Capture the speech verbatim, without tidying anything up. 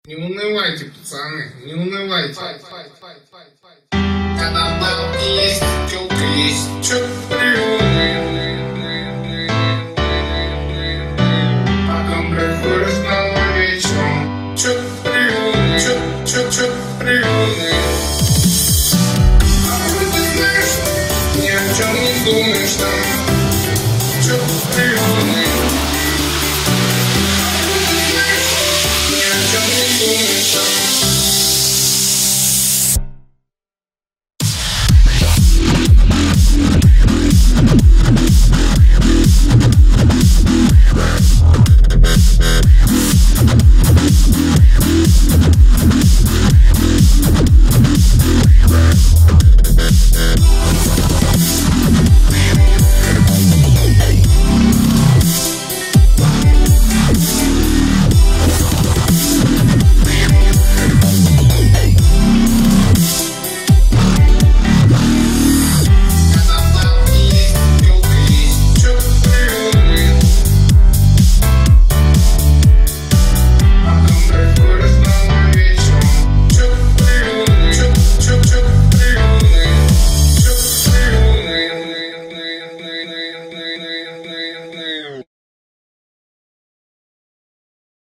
Не унывайте, пацаны, не унывайте. Когда бабки есть, тёлка есть, чё потом приходишь домой вечером, чё чё чё чё